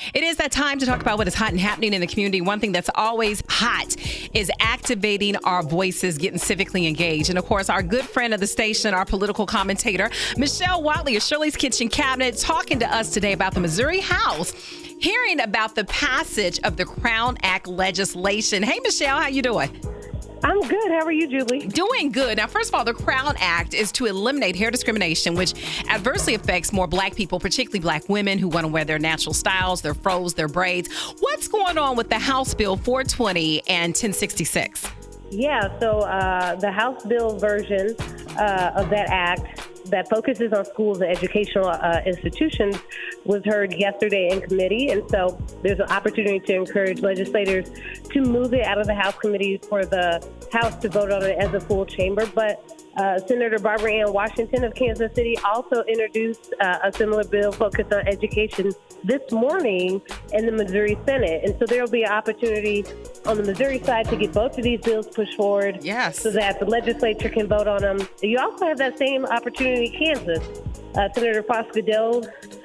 It is that time to talk about what is hot and happening in the community. One thing that's always hot is activating our voices, getting civically engaged. And of course, our good friend of the station, our political commentator, Michelle Watley of Shirley's Kitchen Cabinet, talking to us today about the Missouri House, hearing about the passage of the Crown Act legislation. Hey, Michelle, how you doing? I'm good. How are you, Julie? Doing good. Now, first of all, the Crown Act is to eliminate hair discrimination, which adversely affects more Black people, particularly Black women who want to wear their natural styles, their fros, their braids. What's going on with the House Bill 420 and 1066? Yeah, so the House Bill version of that act that focuses on schools and educational institutions was heard yesterday in committee. And so there's an opportunity to encourage legislators to move it out of the House committees for the House to vote on it as a full chamber. But Senator Barbara Ann Washington of Kansas City also introduced a similar bill focused on education this morning in the Missouri Senate. And so there will be an opportunity on the Missouri side to get both of these bills pushed forward, yes, so that the legislature can vote on them. You also have that same opportunity in Kansas. Senator Foscadell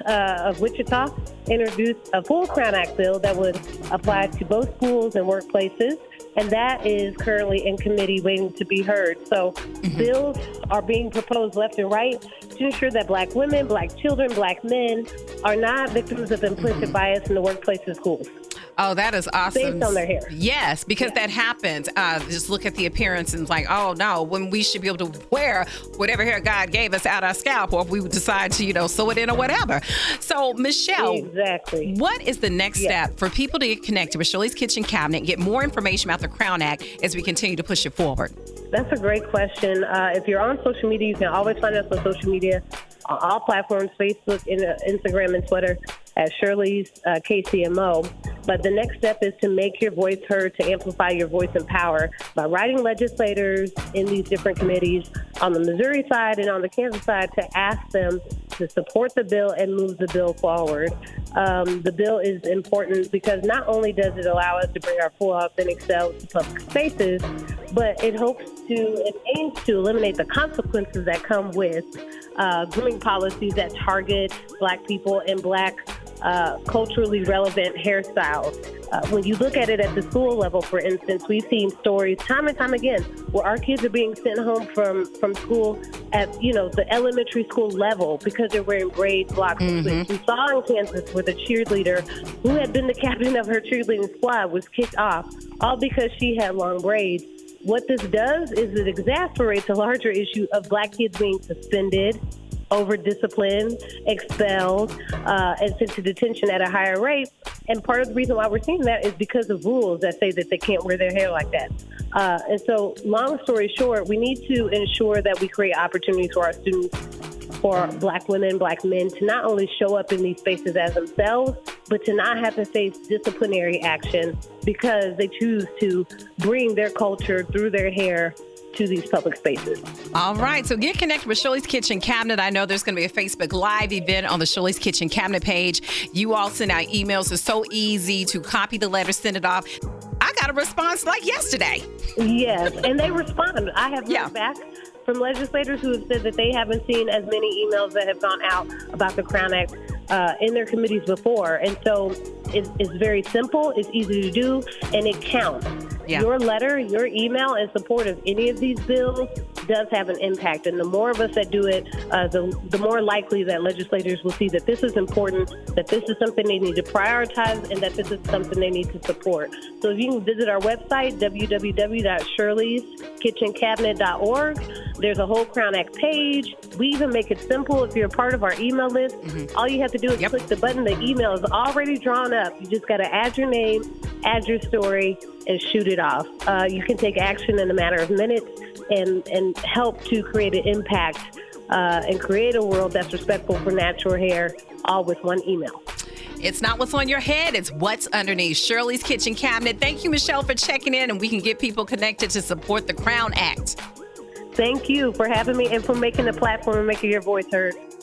of Wichita introduced a full Crown Act bill that would apply to both schools and workplaces, and that is currently in committee waiting to be heard. So bills are being proposed left and right to ensure that Black women, Black children, Black men are not victims of implicit bias in the workplace and schools. Oh, that is awesome. Based on their hair. Yes, because that happens. Just look at the appearance and it's like, oh, no, when we should be able to wear whatever hair God gave us out our scalp, or if we decide to, sew it in or whatever. So, Michelle, exactly, what is the next step for people to get connected with Shirley's Kitchen Cabinet and get more information about the Crown Act as we continue to push it forward? That's a great question. If you're on social media, you can always find us on social media, on all platforms, Facebook, Instagram, and Twitter, at Shirley's KCMO. But the next step is to make your voice heard, to amplify your voice and power by writing legislators in these different committees on the Missouri side and on the Kansas side to ask them to support the bill and move the bill forward. The bill is important because not only does it allow us to bring our full authentic selves to public spaces, but it aims to eliminate the consequences that come with grooming policies that target Black people and Black culturally relevant hairstyles. When you look at it at the school level, for instance, we've seen stories time and time again where our kids are being sent home from school at, the elementary school level because they're wearing braids, blocks, and twists. We saw in Kansas where the cheerleader who had been the captain of her cheerleading squad was kicked off, all because she had long braids. What this does is it exacerbates a larger issue of Black kids being suspended, over-disciplined, expelled, and sent to detention at a higher rate. And part of the reason why we're seeing that is because of rules that say that they can't wear their hair like that. And so, long story short, we need to ensure that we create opportunities for our students, for Black women, Black men, to not only show up in these spaces as themselves, but to not have to face disciplinary action because they choose to bring their culture through their hair to these public spaces. All right, so get connected with Shirley's Kitchen Cabinet. I know there's going to be a Facebook Live event on the Shirley's Kitchen Cabinet page. You all send out emails. It's so easy to copy the letter, send it off. I got a response like yesterday. Yes, and they respond. I have heard back from legislators who have said that they haven't seen as many emails that have gone out about the Crown Act in their committees before. And so it's very simple, it's easy to do, and it counts. Yeah. Your letter, your email in support of any of these bills does have an impact. And the more of us that do it, the more likely that legislators will see that this is important, that this is something they need to prioritize, and that this is something they need to support. So if you can visit our website, www.shirleyskitchencabinet.org, there's a whole Crown Act page. We even make it simple. If you're a part of our email list, all you have to do is click the button. The email is already drawn up. You just got to add your name, add your story, and shoot it off. You can take action in a matter of minutes and help to create an impact and create a world that's respectful for natural hair, all with one email. It's not what's on your head, it's what's underneath. Shirley's Kitchen Cabinet. Thank you, Michelle, for checking in, and we can get people connected to support the Crown Act. Thank you for having me and for making the platform and making your voice heard.